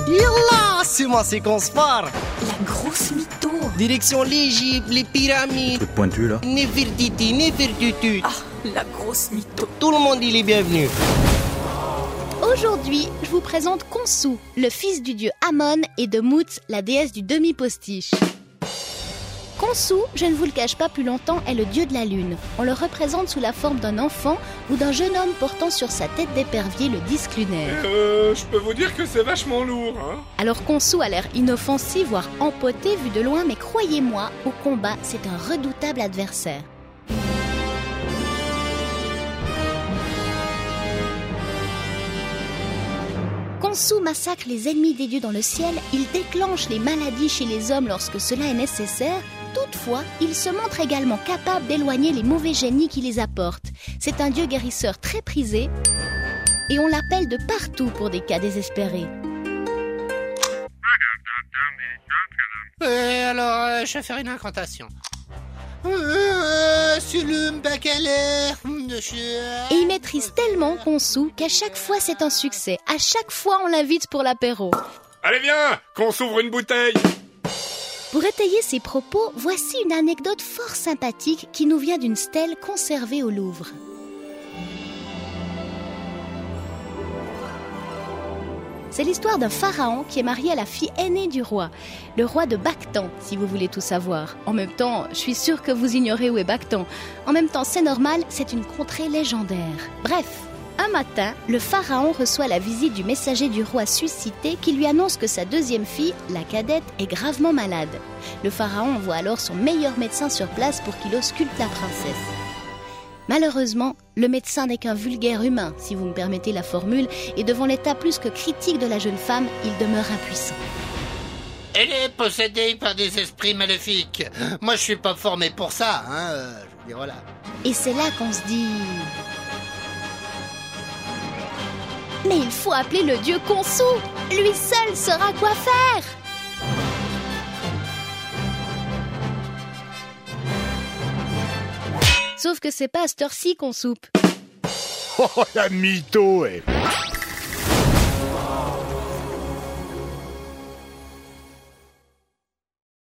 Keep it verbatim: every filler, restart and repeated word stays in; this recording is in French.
Yallah, c'est moi, c'est qu'on se part. La grosse mytho. Direction l'Égypte, les pyramides. Truc pointu là. Nefertiti, Nefertutu. Ah, la grosse mytho. Tout le monde il est bienvenu. Aujourd'hui, je vous présente Khonsou, le fils du dieu Amon et de Mut, la déesse du demi-postiche. Khonsou, je ne vous le cache pas plus longtemps, est le dieu de la lune. On le représente sous la forme d'un enfant ou d'un jeune homme portant sur sa tête d'épervier le disque lunaire. Euh, je peux vous dire que c'est vachement lourd, hein. Alors Khonsou a l'air inoffensif, voire empoté vu de loin, mais croyez-moi, au combat, c'est un redoutable adversaire. Khonsou massacre les ennemis des dieux dans le ciel, il déclenche les maladies chez les hommes lorsque cela est nécessaire. Toutefois, il se montre également capable d'éloigner les mauvais génies qui les apportent. C'est un dieu guérisseur très prisé et on l'appelle de partout pour des cas désespérés. Euh, alors, euh, je vais faire une incantation. Euh, Sulum Bakaler. Et il maîtrise tellement Khonsou qu'à chaque fois c'est un succès. À chaque fois on l'invite pour l'apéro. Allez viens, qu'on s'ouvre une bouteille. Pour étayer ses propos, voici une anecdote fort sympathique qui nous vient d'une stèle conservée au Louvre. C'est l'histoire d'un pharaon qui est marié à la fille aînée du roi, le roi de Bactan, si vous voulez tout savoir. En même temps, je suis sûre que vous ignorez où est Bactan. En même temps, c'est normal, c'est une contrée légendaire. Bref, un matin, le pharaon reçoit la visite du messager du roi suscité qui lui annonce que sa deuxième fille, la cadette, est gravement malade. Le pharaon envoie alors son meilleur médecin sur place pour qu'il ausculte la princesse. Malheureusement, le médecin n'est qu'un vulgaire humain, si vous me permettez la formule, et devant l'état plus que critique de la jeune femme, il demeure impuissant. Elle est possédée par des esprits maléfiques. Moi, je suis pas formé pour ça, hein. Euh, je veux dire, voilà. Et c'est là qu'on se dit... Mais il faut appeler le dieu Khonsou. Lui seul saura quoi faire. Sauf que c'est pas à cette heure-ci qu'on soupe. Oh, la mytho, eh.